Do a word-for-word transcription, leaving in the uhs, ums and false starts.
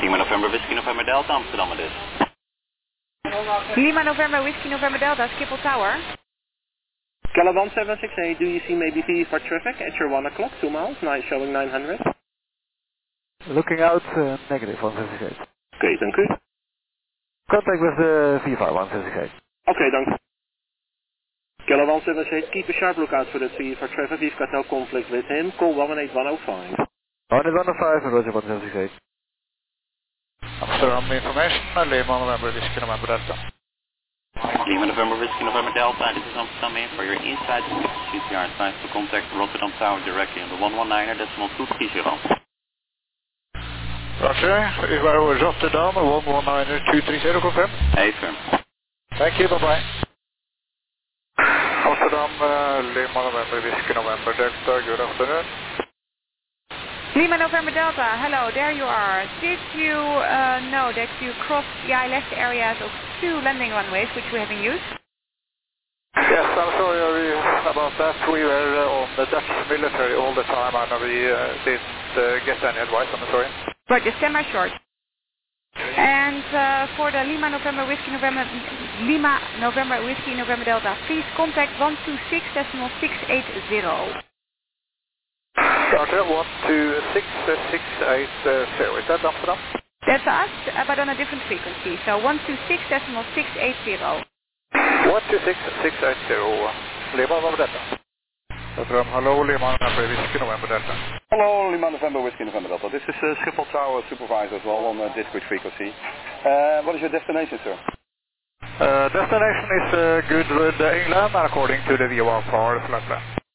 Lima November Whiskey November Delta, Amsterdam it is. Lima November Whiskey November Delta, Schiphol Tower. Keller one seven six eight, do you see maybe V for traffic at your one o'clock, two miles, nine, showing nine hundred? Looking out, uh, negative one seven six eight. Oké, dank u. Contact with the V five one seven six eight. Oké, dank u. Keller one seven six eight, keep a sharp lookout for that V for traffic. We've got no conflict with him. Call one eight one oh five. one eight one oh five and Roger one seven six eight. Amsterdam information, Lima November Whiskey November Delta. Lima November Whiskey November Delta, this is Amsterdam in for your inside C P R. It's nice to contact Rotterdam Tower directly on the one one niner decimal two three zero. Roger, we were over Rotterdam, one one niner two three zero, confirm. Hey, firm. Thank you, bye-bye. Amsterdam, uh, Lima November Whiskey November Delta, good afternoon. Lima November Delta, hello, there you are. Did you uh, know that you crossed the I L S areas of two landing runways which we haven't used? Yes, I'm sorry about that. We were uh, on the Dutch military all the time and we uh, didn't uh, get any advice, I'm sorry. Right, just stand by short. And uh, for the Lima November Whiskey November Lima November Whiskey November Delta, please contact one two six decimal six eight zero. Roger, one two six six eight zero. Is that Amsterdam? That's us, uh, but on a different frequency. So one two six decimal six eight zero. one two six six eight zero. Lima November Delta. Rotterdam, hello, Lima November Whiskey November Delta. Hello, Lima November Whiskey November Delta. This is uh, Schiphol Tower supervisor as well on uh, discrete frequency. Uh, what is your destination, sir? Uh, destination is uh, good with uh, England according to the V one for flight plan.